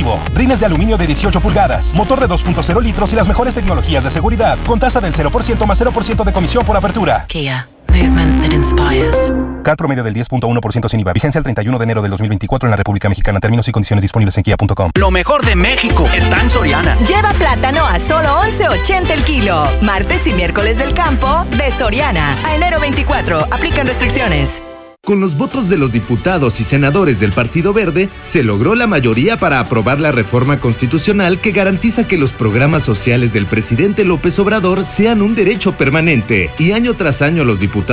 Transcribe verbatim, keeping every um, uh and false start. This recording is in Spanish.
deportivo. Rines de aluminio de dieciocho pulgadas. Motor de dos punto cero litros y las mejores tecnologías de seguridad. Con tasa del cero por ciento más cero por ciento de comisión por apertura. Kia. Movement that inspires. C A R promedio del diez punto uno por ciento sin I V A. Vigencia el treinta y uno de enero del dos mil veinticuatro en la República Mexicana. Términos y condiciones disponibles en kia punto com. Lo mejor de México está en Soriana. Lleva plátano a solo once ochenta el kilo. Martes y miércoles del campo de Soriana. A enero veinticuatro. Aplican restricciones. Con los votos de los diputados y senadores del Partido Verde, se logró la mayoría para aprobar la reforma constitucional que garantiza que los programas sociales del presidente López Obrador sean un derecho permanente. Y año tras año los diputados